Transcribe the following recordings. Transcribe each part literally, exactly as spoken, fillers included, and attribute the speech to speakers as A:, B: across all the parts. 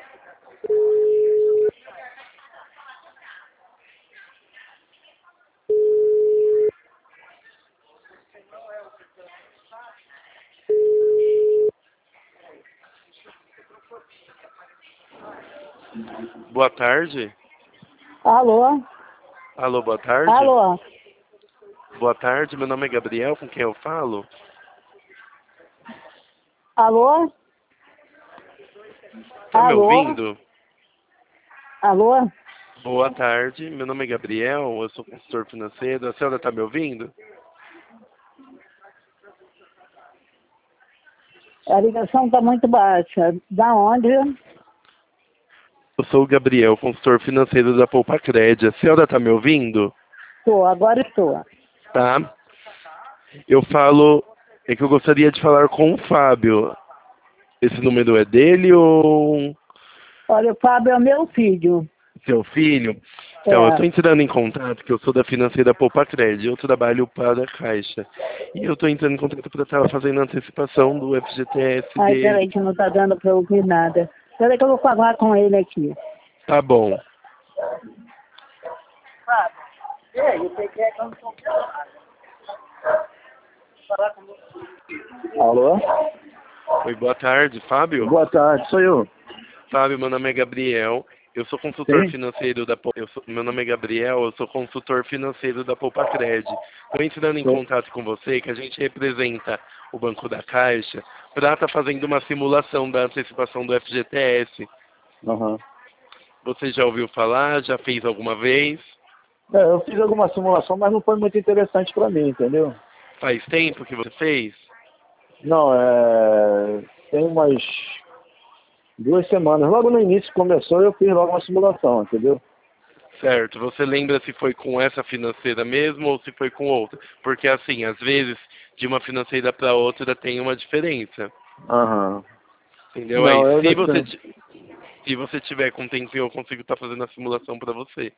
A: Boa tarde.
B: Alô?
A: Alô, boa tarde.
B: Alô?
A: Boa tarde, meu nome é Gabriel, com quem eu falo?
B: Alô?
A: Tá me
B: Alô?
A: ouvindo?
B: Alô?
A: Boa tarde, meu nome é Gabriel, eu sou consultor financeiro. A senhora tá me ouvindo?
B: A ligação está muito baixa. Da onde?
A: Eu sou o Gabriel, consultor financeiro da Poupa Cred. A senhora tá me ouvindo?
B: Estou, agora estou.
A: Tá. Eu falo, é que eu gostaria de falar com o Fábio. Esse número é dele ou
B: Olha, o Fábio é meu filho.
A: seu filho? Então, eu
B: É.
A: estou entrando em contato, que eu sou da financeira Poupa Cred, eu trabalho para a Caixa. E eu estou entrando em contato para estar fazendo a antecipação do F G T S
B: Ai,
A: dele.
B: peraí, que não está dando para ouvir nada. Peraí que eu vou falar com ele aqui.
A: Tá bom.
C: Alô?
A: Oi, boa tarde, Fábio?
C: Boa tarde, sou eu.
A: Fábio, meu nome é Gabriel, eu sou consultor
C: Sim?
A: financeiro da Pou- eu sou- meu nome é Gabriel, eu sou consultor financeiro da Poupa Cred. Estou entrando em
C: Sim.
A: contato com você, que a gente representa o Banco da Caixa, para estar fazendo uma simulação da antecipação do F G T S.
C: Aham.
A: Você já ouviu falar? Já fez alguma vez?
C: É, eu fiz alguma simulação, mas não foi muito interessante para mim, entendeu?
A: Faz tempo que você fez?
C: Não, é... tem umas duas semanas. Logo no início que começou, eu fiz logo uma simulação, entendeu?
A: Certo. Você lembra se foi com essa financeira mesmo ou se foi com outra? Porque assim, às vezes, de uma financeira para outra tem uma diferença.
C: Aham.
A: Entendeu? Aí,
C: Não, eu
A: se
C: já
A: você,
C: sei.
A: ti- se você tiver com tempinho, eu consigo estar fazendo a simulação para você.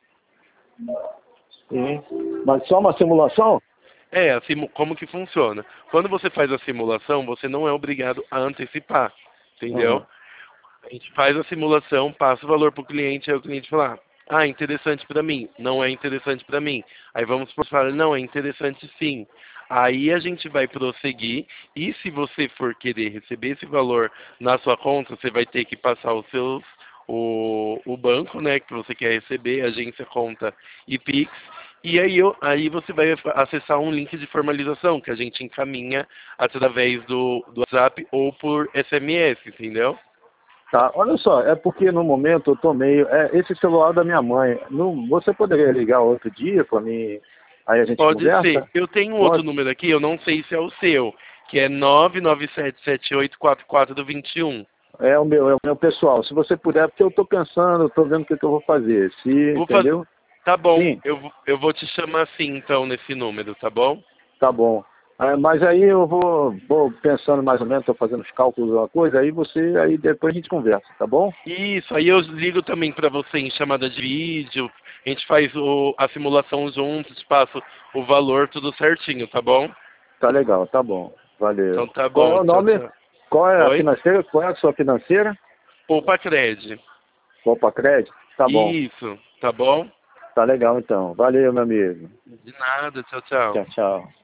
C: Sim. Mas só uma simulação?
A: É, a simu- como que funciona? Quando você faz a simulação, você não é obrigado a antecipar. Entendeu?
C: Aham.
A: A gente faz a simulação, passa o valor para o cliente, aí o cliente fala, ah, interessante para mim, não é interessante para mim. Aí vamos por falar, não, é interessante sim. Aí a gente vai prosseguir e se você for querer receber esse valor na sua conta, você vai ter que passar os seus, o, o banco, né, que você quer receber, agência, conta e Pix. E aí, eu, aí você vai acessar um link de formalização que a gente encaminha através do, do WhatsApp ou por S M S, entendeu?
C: Tá, olha só, é porque no momento eu tô meio... É, esse celular é da minha mãe. Não, você poderia ligar outro dia para mim, aí a gente
A: Pode ser.
C: conversa?
A: Eu tenho um outro
C: Pode?
A: número aqui, eu não sei se é o seu, que é nove nove sete sete oito quatro quatro dois um.
C: É o meu, é o meu pessoal. Se você puder, porque eu tô pensando, eu tô vendo o que, que eu vou fazer. Se,
A: Vou fazer.
C: entendeu?
A: Tá bom,
C: Sim,
A: eu, vou- eu vou te chamar assim então nesse número, tá bom?
C: tá bom. Ah, mas aí eu vou, vou pensando mais ou menos, tô fazendo os cálculos uma coisa, aí você, aí depois a gente conversa, tá bom?
A: Isso, aí eu ligo também pra você em chamada de vídeo, a gente faz o, a simulação juntos, te passo o valor tudo certinho, tá bom?
C: Tá legal, tá bom. Valeu.
A: Então tá
C: Qual é
A: bom,
C: o
A: tchau,
C: nome?
A: tchau.
C: Qual é a
A: Oi?
C: financeira? Qual é a sua financeira?
A: Poupa Cred.
C: Copa Crédito? Tá bom.
A: Isso, tá bom?
C: Tá legal então. Valeu, meu amigo.
A: De nada, tchau, tchau.
C: Tchau, tchau.